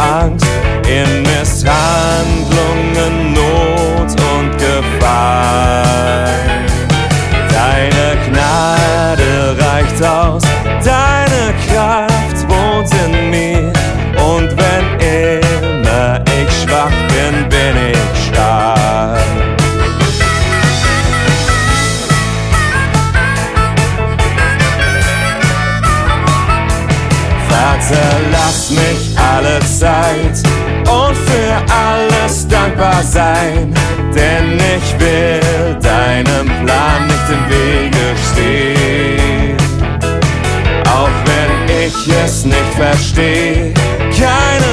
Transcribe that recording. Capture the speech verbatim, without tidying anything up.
Angst, in Misshandlungen, Not und Gefahr. Deine Gnade reicht aus, deine Kraft wohnt in mir. Und wenn immer ich schwach bin, bin ich stark. Vater, lass mich alle Zeit und für alles dankbar sein, denn ich will deinem Plan nicht im Wege stehen. Auch wenn ich es nicht verstehe, keine